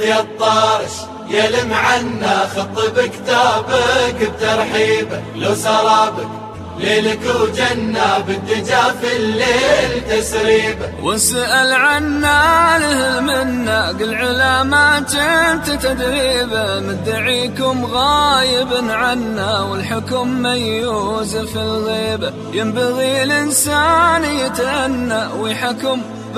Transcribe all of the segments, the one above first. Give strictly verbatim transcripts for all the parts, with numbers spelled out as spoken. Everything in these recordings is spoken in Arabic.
يا الطارش يلم عنا خط بكتابك بترحيبه، لو سرابك ليلك وجنة بالدجا في الليل تسريبه. واسأل عنا له المنة قل علامات انت تدريبه، مدعيكم غايب عنا والحكم ميوز في الغيبة. ينبغي الإنسان يتأنى ويحكم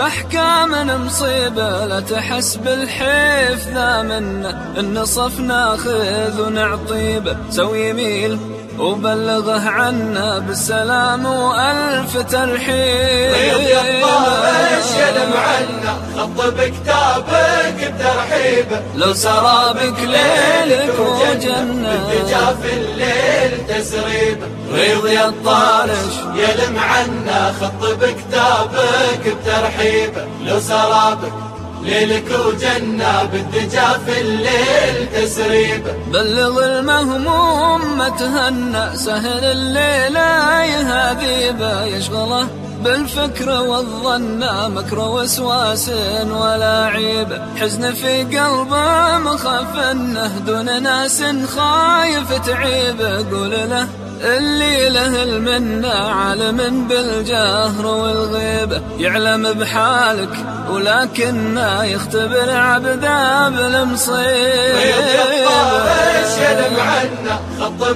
بأحكام مصيبة، لا تحس بالحيف ذا منا النصف ناخذ ونعطيبه. سوي يميل وبلغه عنا بالسلام وألف ترحيب. ريض يا الطارش يلم عنا خط بكتابك بترحيبه، لو سرابك ليلك وجنة بالدجا في الليل تسريبه. ريض يا الطارش يلم عنا خط بكتابك بترحيبه، لو سرابك ليلك وجنة بالدجا في الليل تسريبه. بلغ المهموم ما تهنى سهل الليلة يهذيبه، يشغله بالفكر والظن مكر وسواس ولا عيبه. حزن في قلبه مخفنه دون ناس خايف تعيبه، قول له اللي له المنة عالم بالجهر والغيبة. يعلم بحالك ولكنه يختبر عبده بالمصيبة. يا الطارش يلم عنا خط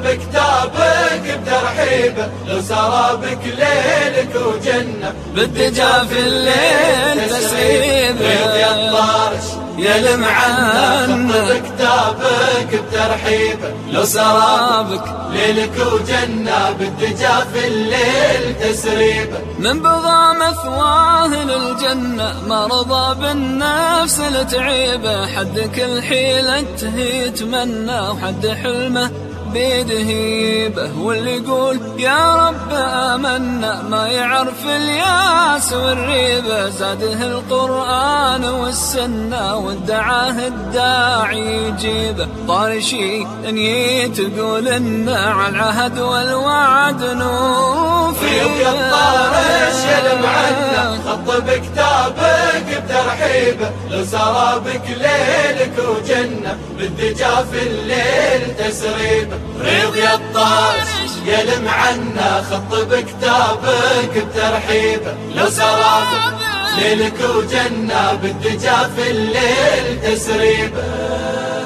بكتابك بترحيبه، لو سرابك ليلك وجنة بالدجا في الليل تسريبه. يا الطارش يلم عنا خط بكتابك بترحيبه، لو سرابك ليلك وجنة بالدجا في الليل تسريبه. من بضى مثواه للجنة ما رضى بالنفس لتعيبه، حد كل حيلته يتمنى وحد حلمه بيده هيبه. واللي يقول يا رب آمنا ما يعرف الياس والريبة، زاده القرآن والسنة وادعاه الداعي يجيبه. طارشي ان يتقول إن على العهد والوعد نوفي. يا الطارش يلم عنا خط بكتابك بترحيبه، لو سرابك ليلك وجنة بالدجا في الليل تسريبه. ريض يا الطارش يلم عنا خط بكتابك بترحيبه، لو سرابك ليلك وجنة بالدجا في الليل تسريبه.